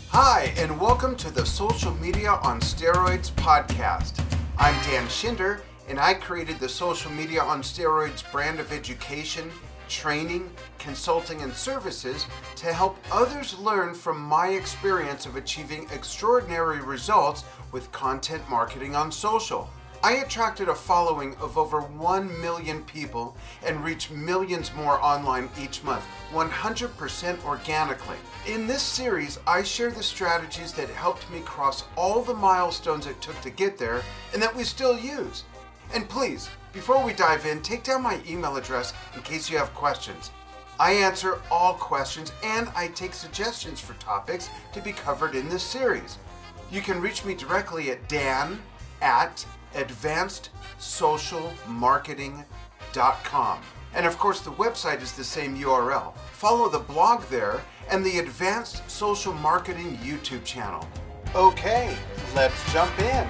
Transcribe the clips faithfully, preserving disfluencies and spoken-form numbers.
Hi, and welcome to the Social Media on Steroids podcast. I'm Dan Schinder, and I created the Social Media on Steroids brand of education, training, consulting, and services to help others learn from my experience of achieving extraordinary results with content marketing on social. I attracted a following of over one million people and reach millions more online each month, one hundred percent organically. In this series, I share the strategies that helped me cross all the milestones it took to get there and that we still use. And please, before we dive in, take down my email address in case you have questions. I answer all questions and I take suggestions for topics to be covered in this series. You can reach me directly at dan at advanced social marketing dot com. And of course, the website is the same U R L. Follow the blog there and the Advanced Social Marketing YouTube channel. Okay, let's jump in.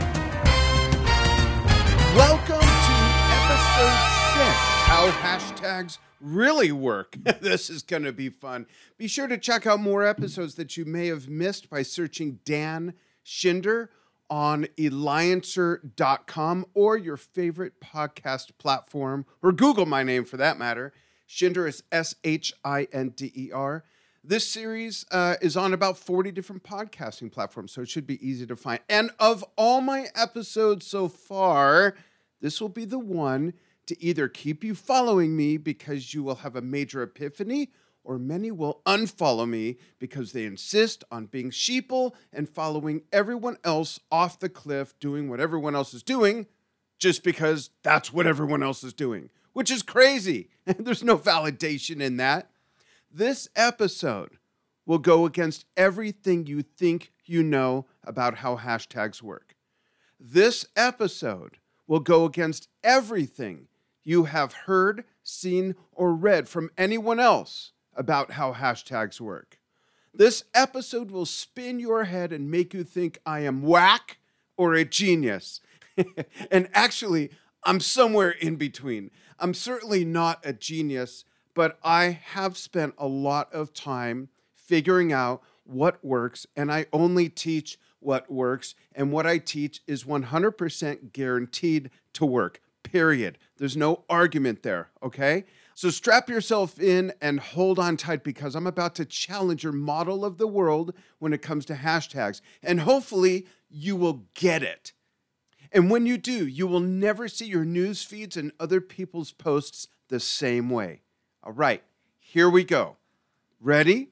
Welcome to episode six, How Hashtags Really Work. This is going to be fun. Be sure to check out more episodes that you may have missed by searching Dan Schinder on Eliancer dot com or your favorite podcast platform, or Google my name for that matter. Schinder is S H I N D E R. This series uh, is on about forty different podcasting platforms, so it should be easy to find. And of all my episodes so far, this will be the one to either keep you following me because you will have a major epiphany, or many will unfollow me because they insist on being sheeple and following everyone else off the cliff, doing what everyone else is doing, just because that's what everyone else is doing, which is crazy. There's no validation in that. This episode will go against everything you think you know about how hashtags work. This episode will go against everything you have heard, seen, or read from anyone else about how hashtags work. This episode will spin your head and make you think I am whack or a genius. And actually, I'm somewhere in between. I'm certainly not a genius, but I have spent a lot of time figuring out what works, and I only teach what works, and what I teach is one hundred percent guaranteed to work, period. There's no argument there, okay? So strap yourself in and hold on tight because I'm about to challenge your model of the world when it comes to hashtags. And hopefully you will get it. And when you do, you will never see your news feeds and other people's posts the same way. All right, here we go. Ready?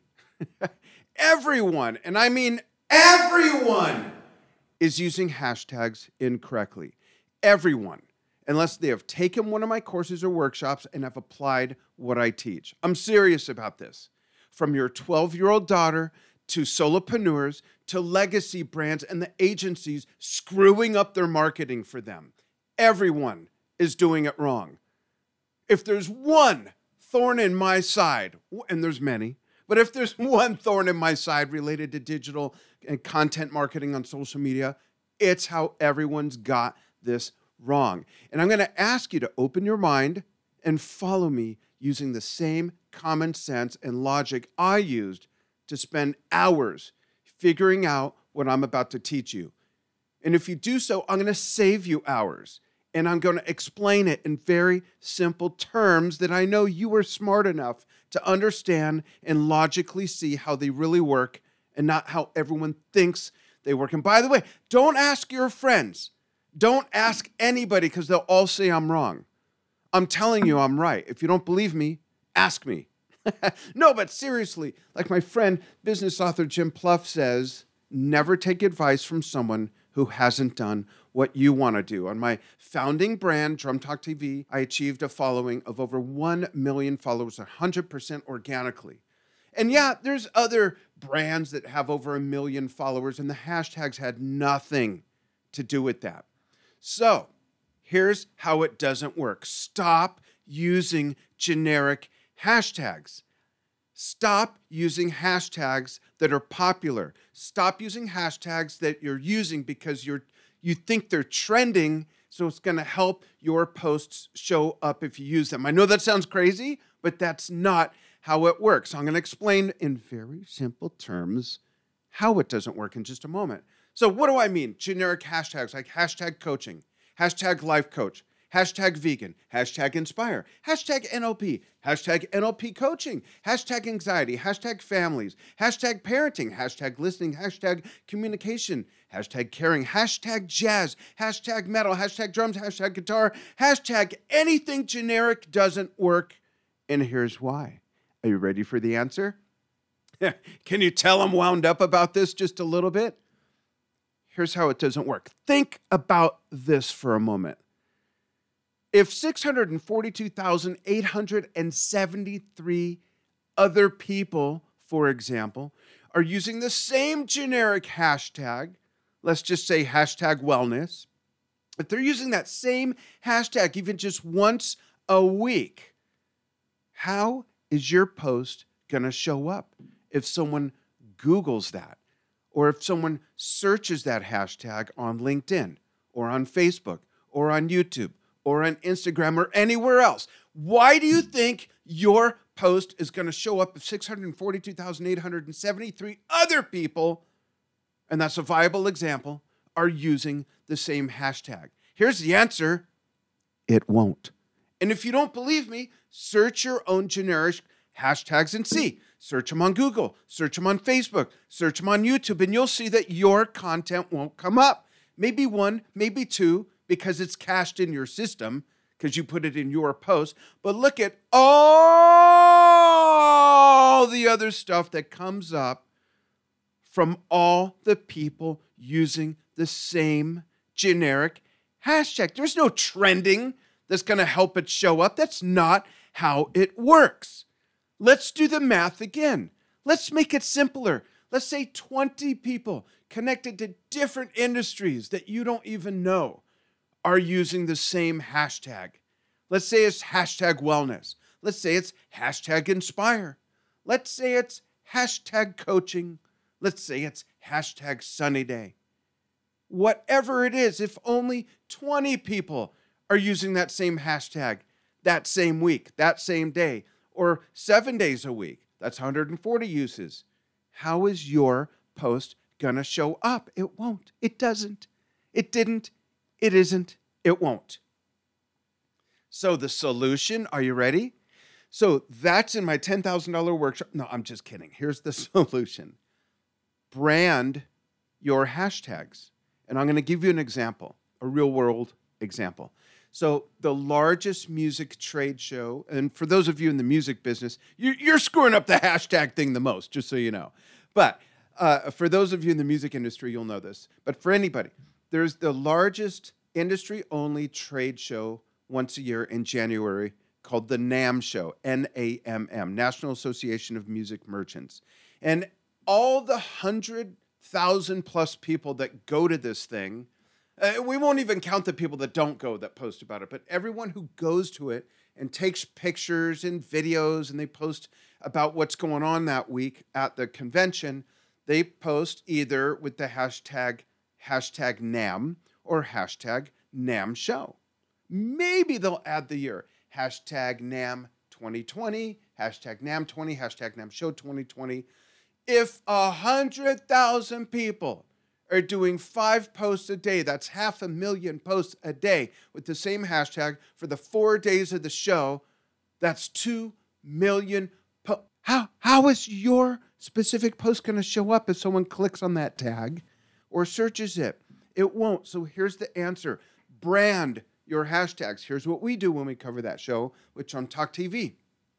Everyone, and I mean everyone, is using hashtags incorrectly. Everyone. Unless they have taken one of my courses or workshops and have applied what I teach. I'm serious about this. From your twelve-year-old daughter to solopreneurs to legacy brands and the agencies screwing up their marketing for them. Everyone is doing it wrong. If there's one thorn in my side, and there's many, but if there's one thorn in my side related to digital and content marketing on social media, it's how everyone's got this wrong. And I'm going to ask you to open your mind and follow me using the same common sense and logic I used to spend hours figuring out what I'm about to teach you. And if you do so, I'm going to save you hours. And I'm going to explain it in very simple terms that I know you are smart enough to understand and logically see how they really work and not how everyone thinks they work. And by the way, don't ask your friends. Don't ask anybody because they'll all say I'm wrong. I'm telling you I'm right. If you don't believe me, ask me. No, but seriously, like my friend, business author Jim Pluff says, never take advice from someone who hasn't done what you want to do. On my founding brand, Drum Talk T V, I achieved a following of over one million followers, one hundred percent organically. And yeah, there's other brands that have over a million followers, and the hashtags had nothing to do with that. So here's how it doesn't work. Stop using generic hashtags. Stop using hashtags that are popular. Stop using hashtags that you're using because you're you think they're trending, so it's going to help your posts show up if you use them. I know that sounds crazy, but that's not how it works. So I'm going to explain in very simple terms how it doesn't work in just a moment. So what do I mean? Generic hashtags like hashtag coaching, hashtag life coach, hashtag vegan, hashtag inspire, hashtag N L P, hashtag N L P coaching, hashtag anxiety, hashtag families, hashtag parenting, hashtag listening, hashtag communication, hashtag caring, hashtag jazz, hashtag metal, hashtag drums, hashtag guitar, hashtag anything generic doesn't work. And here's why. Are you ready for the answer? Can you tell I'm wound up about this just a little bit? Here's how it doesn't work. Think about this for a moment. If six hundred forty-two thousand eight hundred seventy-three other people, for example, are using the same generic hashtag, let's just say hashtag wellness, if they're using that same hashtag even just once a week, how is your post going to show up if someone Googles that? Or if someone searches that hashtag on LinkedIn or on Facebook or on YouTube or on Instagram or anywhere else? Why do you think your post is going to show up if six hundred forty-two thousand eight hundred seventy-three other people, and that's a viable example, are using the same hashtag? Here's the answer. It won't. And if you don't believe me, search your own generic hashtags and see. Search them on Google, search them on Facebook, search them on YouTube, and you'll see that your content won't come up. Maybe one, maybe two, because it's cached in your system, because you put it in your post. But look at all the other stuff that comes up from all the people using the same generic hashtag. There's no trending that's going to help it show up. That's not how it works. Let's do the math again. Let's make it simpler. Let's say twenty people connected to different industries that you don't even know are using the same hashtag. Let's say it's hashtag wellness. Let's say it's hashtag inspire. Let's say it's hashtag coaching. Let's say it's hashtag sunny day. Whatever it is, if only twenty people are using that same hashtag that same week, that same day, or seven days a week, that's one hundred forty uses. How is your post gonna show up? It won't. It doesn't. It didn't. It isn't. It won't. So the solution, are you ready? So that's in my ten thousand dollars workshop. No, I'm just kidding. Here's the solution. Brand your hashtags. And I'm gonna give you an example, a real world example. So the largest music trade show, and for those of you in the music business, you're screwing up the hashtag thing the most, just so you know. But uh, for those of you in the music industry, you'll know this. But for anybody, there's the largest industry-only trade show once a year in January called the NAMM Show, N A M M, National Association of Music Merchants. And all the one hundred thousand plus people that go to this thing, Uh, we won't even count the people that don't go that post about it, but everyone who goes to it and takes pictures and videos and they post about what's going on that week at the convention, they post either with the hashtag, hashtag NAMM or hashtag NAMM Show. Maybe they'll add the year, hashtag NAMM twenty twenty, hashtag NAMM twenty, hashtag NAMM Show twenty twenty. If one hundred thousand people are doing five posts a day, that's half a million posts a day with the same hashtag for the four days of the show, that's two million posts. How, how is your specific post going to show up if someone clicks on that tag or searches it? It won't. So here's the answer. Brand your hashtags. Here's what we do when we cover that show with Trump Talk T V.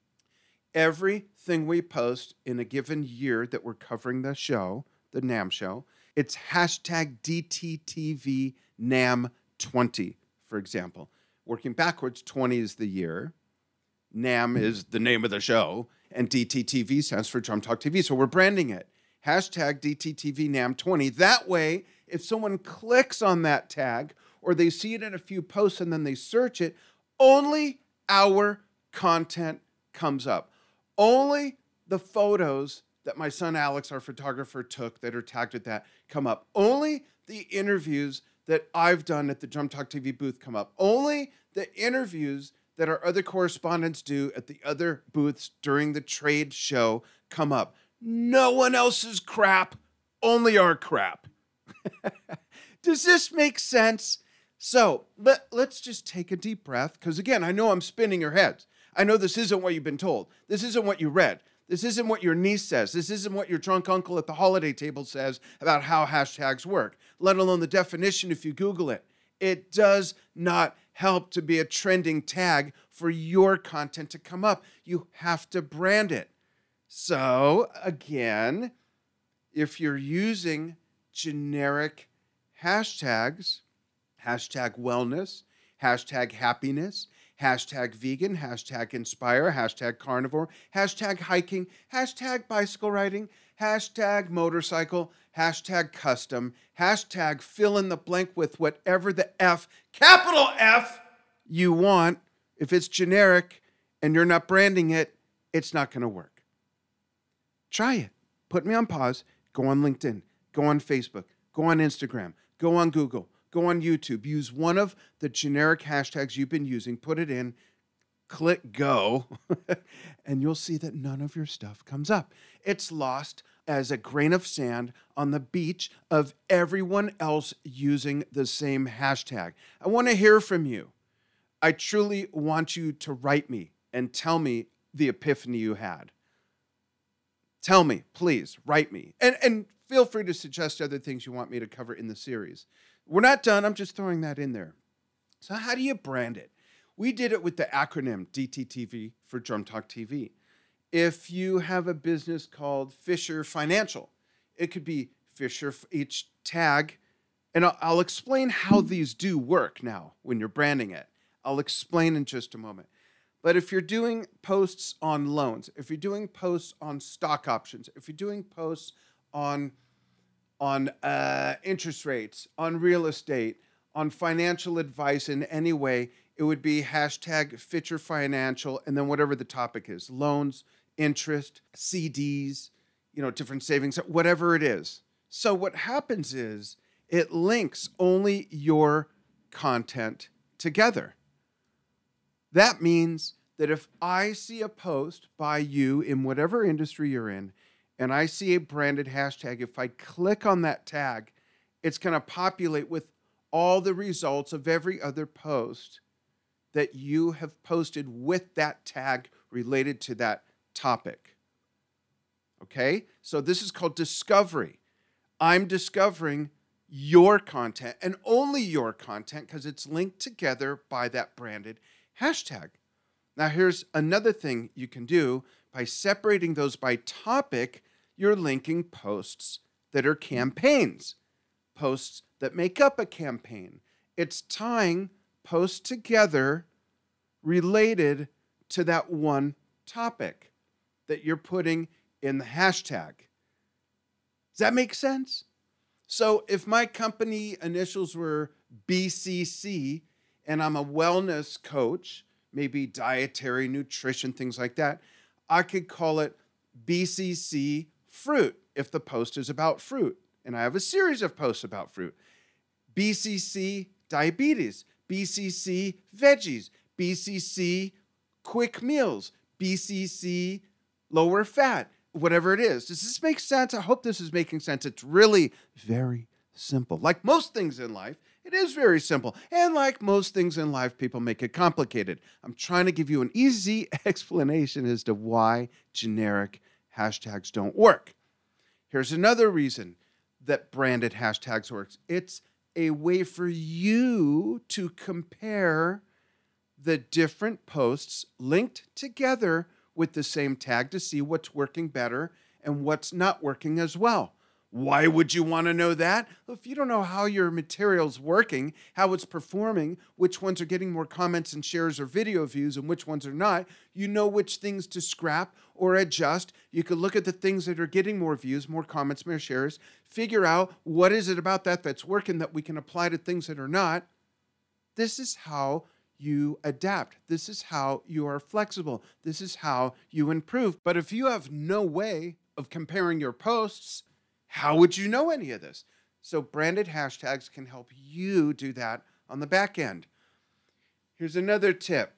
Everything we post in a given year that we're covering the show, the NAMM Show, it's hashtag D T T V NAMM twenty, for example. Working backwards, twenty is the year. NAMM is the name of the show. And D T T V stands for Drum Talk T V. So we're branding it. Hashtag D T T V NAMM twenty. That way, if someone clicks on that tag or they see it in a few posts and then they search it, only our content comes up. Only the photos that my son Alex, our photographer, took that are tagged with that come up. Only the interviews that I've done at the Drum Talk T V booth come up. Only the interviews that our other correspondents do at the other booths during the trade show come up. No one else's crap only our crap. Does this make sense? So let, let's just take a deep breath, because again, I know I'm spinning your heads. I know this isn't what you've been told. This isn't what you read. This isn't what your niece says. This isn't what your drunk uncle at the holiday table says about how hashtags work, let alone the definition if you Google it. It does not help to be a trending tag for your content to come up. You have to brand it. So again, if you're using generic hashtags, hashtag wellness, hashtag happiness, hashtag vegan, hashtag inspire, hashtag carnivore, hashtag hiking, hashtag bicycle riding, hashtag motorcycle, hashtag custom, hashtag fill in the blank with whatever the F, capital F, you want. If it's generic and you're not branding it, it's not going to work. Try it. Put me on pause. Go on LinkedIn. Go on Facebook. Go on Instagram. Go on Google. Go on YouTube. Use one of the generic hashtags you've been using. Put it in. Click go. And you'll see that none of your stuff comes up. It's lost as a grain of sand on the beach of everyone else using the same hashtag. I want to hear from you. I truly want you to write me and tell me the epiphany you had. Tell me, please, write me. And, and feel free to suggest other things you want me to cover in the series. We're not done. I'm just throwing that in there. So how do you brand it? We did it with the acronym D T T V for Drum Talk T V. If you have a business called Fisher Financial, it could be Fisher, each tag. And I'll, I'll explain how these do work now when you're branding it. I'll explain in just a moment. But if you're doing posts on loans, if you're doing posts on stock options, if you're doing posts on, on uh, interest rates, on real estate, on financial advice in any way, it would be hashtag Fisher Financial, and then whatever the topic is, loans, interest, C Ds, you know, different savings, whatever it is. So what happens is it links only your content together. That means that if I see a post by you in whatever industry you're in, and I see a branded hashtag, if I click on that tag, it's going to populate with all the results of every other post that you have posted with that tag related to that topic. Okay? So this is called discovery. I'm discovering your content and only your content because it's linked together by that branded hashtag. Now, here's another thing you can do. By separating those by topic, you're linking posts that are campaigns, posts that make up a campaign. It's tying posts together related to that one topic that you're putting in the hashtag. Does that make sense? So if my company initials were B C C and I'm a wellness coach, maybe dietary, nutrition, things like that, I could call it B C C fruit if the post is about fruit. And I have a series of posts about fruit. B C C diabetes, B C C veggies, B C C quick meals, B C C lower fat, whatever it is. Does this make sense? I hope this is making sense. It's really very simple. Like most things in life, it is very simple. And like most things in life, people make it complicated. I'm trying to give you an easy explanation as to why generic hashtags don't work. Here's another reason that branded hashtags works. It's a way for you to compare the different posts linked together with the same tag to see what's working better and what's not working as well. Why would you want to know that? Well, if you don't know how your material's working, how it's performing, which ones are getting more comments and shares or video views and which ones are not, you know which things to scrap or adjust. You could look at the things that are getting more views, more comments, more shares, figure out what is it about that that's working that we can apply to things that are not. This is how you adapt. This is how you are flexible. This is how you improve. But if you have no way of comparing your posts, how would you know any of this? So branded hashtags can help you do that on the back end. Here's another tip.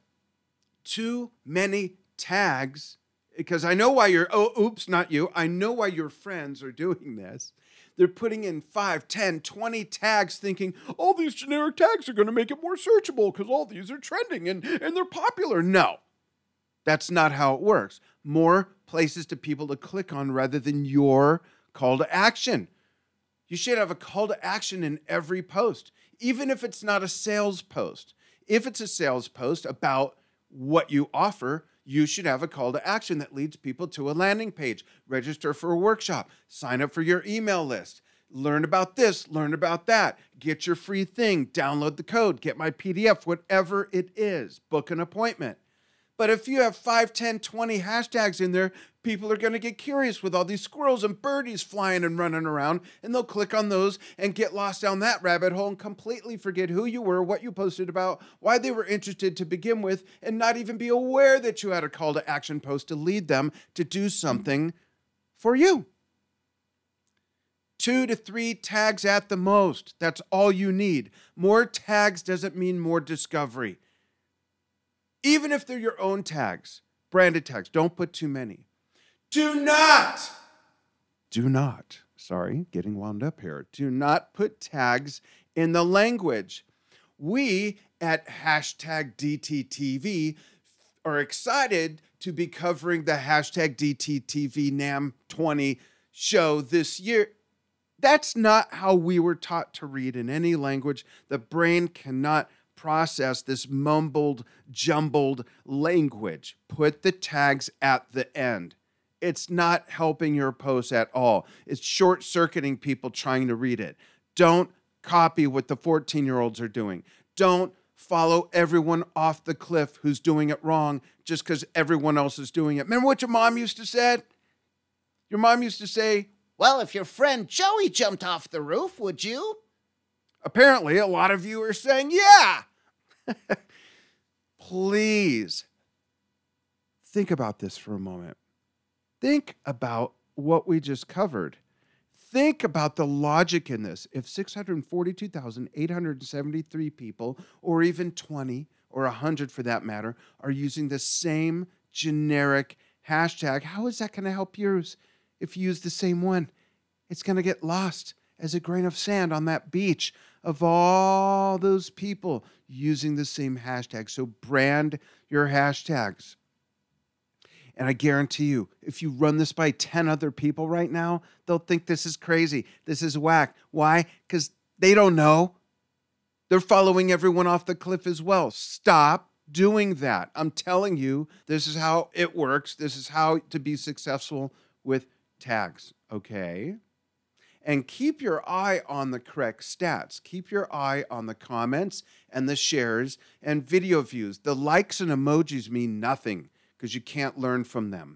Too many tags, because I know why you're, oh, oops, not you. I know why your friends are doing this. They're putting in five, ten, twenty tags thinking, all these generic tags are going to make it more searchable because all these are trending and, and they're popular. No, that's not how it works. More places to people to click on rather than your call to action. You should have a call to action in every post, even if it's not a sales post. If it's a sales post about what you offer, you should have a call to action that leads people to a landing page, register for a workshop, sign up for your email list, learn about this, learn about that, get your free thing, download the code, get my P D F, whatever it is, book an appointment. But if you have five, ten, twenty hashtags in there, people are going to get curious with all these squirrels and birdies flying and running around, and they'll click on those and get lost down that rabbit hole and completely forget who you were, what you posted about, why they were interested to begin with, and not even be aware that you had a call to action post to lead them to do something for you. Two to three tags at the most. That's all you need. More tags doesn't mean more discovery. Even if they're your own tags, branded tags, don't put too many. Do not, do not, sorry, getting wound up here. Do not put tags in the language. We at hashtag D T T V are excited to be covering the hashtag D T T V NAMM twenty show this year. That's not how we were taught to read in any language. The brain cannot process this mumbled, jumbled language. Put the tags at the end. It's not helping your post at all. It's short-circuiting people trying to read it. Don't copy what the fourteen-year-olds are doing. Don't follow everyone off the cliff who's doing it wrong just because everyone else is doing it. Remember what your mom used to say? Your mom used to say, well, if your friend Joey jumped off the roof, would you? Apparently, a lot of you are saying, yeah. Please think about this for a moment. Think about what we just covered. Think about the logic in this. If six hundred forty-two thousand eight hundred seventy-three people, or even twenty or one hundred for that matter, are using the same generic hashtag, how is that going to help yours if you use the same one? It's going to get lost as a grain of sand on that beach of all those people using the same hashtag. So brand your hashtags. And I guarantee you, if you run this by ten other people right now, they'll think this is crazy. This is whack. Why? Because they don't know. They're following everyone off the cliff as well. Stop doing that. I'm telling you, this is how it works. This is how to be successful with tags, okay? And keep your eye on the correct stats. Keep your eye on the comments and the shares and video views. The likes and emojis mean nothing because you can't learn from them.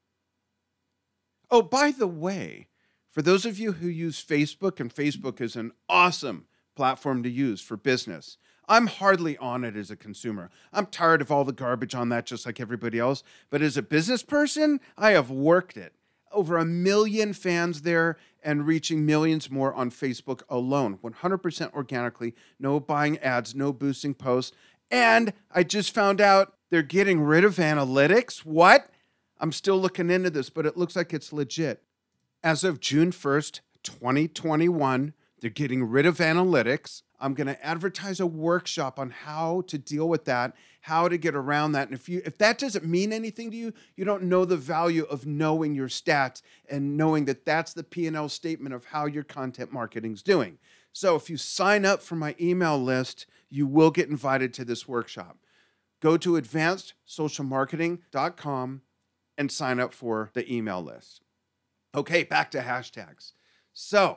Oh, by the way, for those of you who use Facebook, and Facebook is an awesome platform to use for business, I'm hardly on it as a consumer. I'm tired of all the garbage on that just like everybody else. But as a business person, I have worked it. Over a million fans there and reaching millions more on Facebook alone. one hundred percent organically, no buying ads, no boosting posts. And I just found out they're getting rid of analytics. What? I'm still looking into this, but it looks like it's legit. As of June first, twenty twenty-one, they're getting rid of analytics. I'm going to advertise a workshop on how to deal with that, how to get around that. And if you if that doesn't mean anything to you, you don't know the value of knowing your stats and knowing that that's the P and L statement of how your content marketing is doing. So if you sign up for my email list, you will get invited to this workshop. Go to advanced social marketing dot com and sign up for the email list. Okay, back to hashtags. So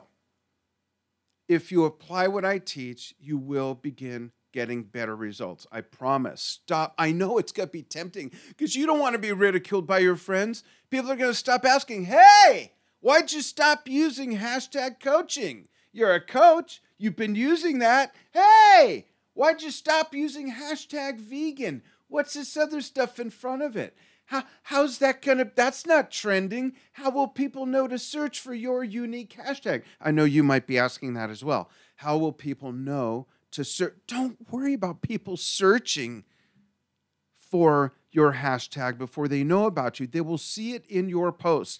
if you apply what I teach, you will begin getting better results. I promise. Stop. I know it's going to be tempting because you don't want to be ridiculed by your friends. People are going to stop asking, hey, why'd you stop using hashtag coaching? You're a coach. You've been using that. Hey, why'd you stop using hashtag vegan? What's this other stuff in front of it? How, how's that going to, that's not trending. How will people know to search for your unique hashtag? I know you might be asking that as well. How will people know to search? Don't worry about people searching for your hashtag before they know about you. They will see it in your posts.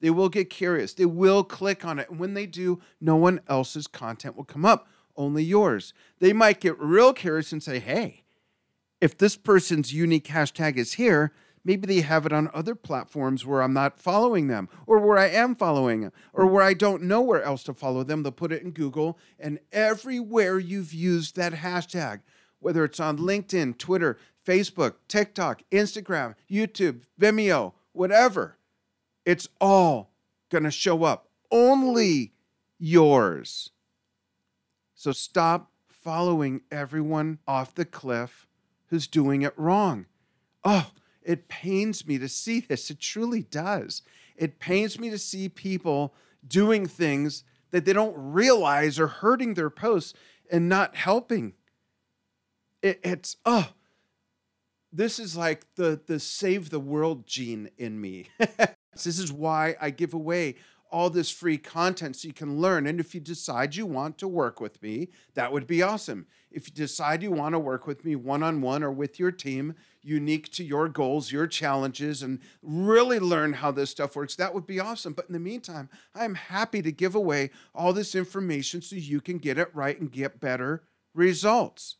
They will get curious. They will click on it. And when they do, no one else's content will come up, only yours. They might get real curious and say, hey, if this person's unique hashtag is here, maybe they have it on other platforms where I'm not following them, or where I am following them, or where I don't know where else to follow them. They'll put it in Google, and everywhere you've used that hashtag, whether it's on LinkedIn, Twitter, Facebook, TikTok, Instagram, YouTube, Vimeo, whatever, it's all going to show up. Only yours. So stop following everyone off the cliff who's doing it wrong. Oh, it pains me to see this. It truly does. It pains me to see people doing things that they don't realize are hurting their posts and not helping. It, it's, oh, this is like the, the save the world gene in me. This is why I give away all this free content so you can learn. And if you decide you want to work with me, that would be awesome. If you decide you want to work with me one-on-one or with your team, unique to your goals, your challenges, and really learn how this stuff works, that would be awesome. But in the meantime, I'm happy to give away all this information so you can get it right and get better results.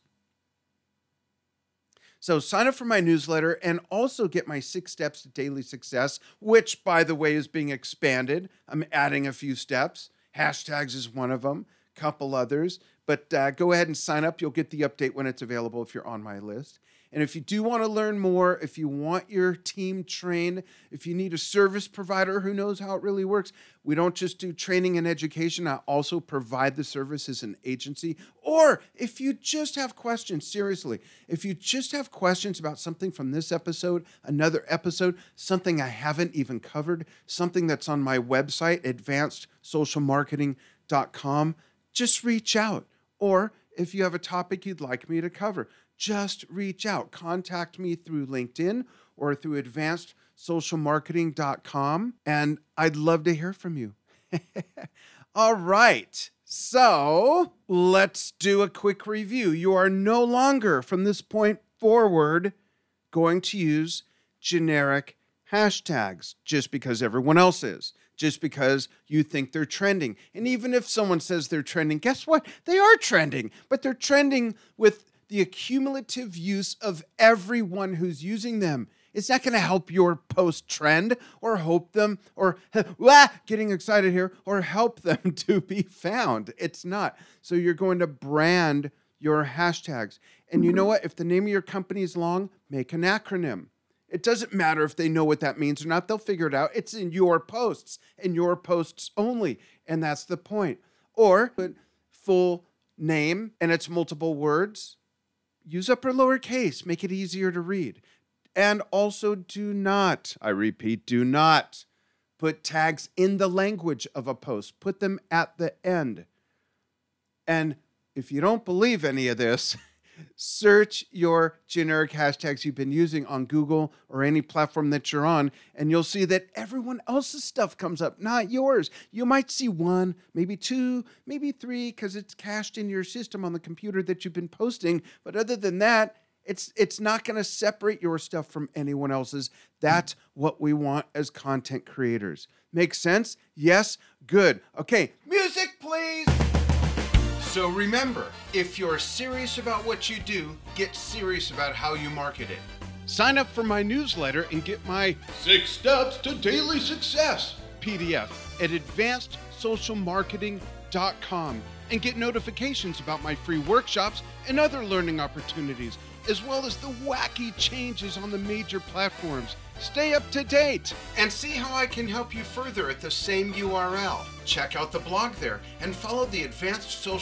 So sign up for my newsletter and also get my six steps to daily success, which, by the way, is being expanded. I'm adding a few steps. Hashtags is one of them, a couple others. But uh, go ahead and sign up. You'll get the update when it's available if you're on my list. And if you do want to learn more, if you want your team trained, if you need a service provider who knows how it really works, we don't just do training and education. I also provide the service as an agency. Or if you just have questions, seriously, if you just have questions about something from this episode, another episode, something I haven't even covered, something that's on my website, advanced social marketing dot com, just reach out. Or if you have a topic you'd like me to cover, just reach out. Contact me through LinkedIn or through advanced social marketing dot com, and I'd love to hear from you. All right, so let's do a quick review. You are no longer, from this point forward, going to use generic hashtags just because everyone else is, just because you think they're trending. And even if someone says they're trending, guess what? They are trending, but they're trending with the accumulative use of everyone who's using them. It's not going to help your post trend or hope them or wah, getting excited here or help them to be found. It's not. So you're going to brand your hashtags. And you know what? If the name of your company is long, make an acronym. It doesn't matter if they know what that means or not. They'll figure it out. It's in your posts and your posts only. And that's the point. Or put full name and it's multiple words. Use upper lowercase, make it easier to read. And also do not, I repeat, do not put tags in the language of a post. Put them at the end. And if you don't believe any of this, search your generic hashtags you've been using on Google or any platform that you're on, and you'll see that everyone else's stuff comes up, not yours. You might see one, maybe two, maybe three, because it's cached in your system on the computer that you've been posting. But other than that, it's it's not going to separate your stuff from anyone else's. That's what we want as content creators. Make sense? Yes? Good. Okay, music, please. So remember, if you're serious about what you do, get serious about how you market it. Sign up for my newsletter and get my Six Steps to Daily Success P D F at advanced social marketing dot com and get notifications about my free workshops and other learning opportunities, as well as the wacky changes on the major platforms. Stay up to date and see how I can help you further at the same U R L. Check out the blog there and follow the Advanced Social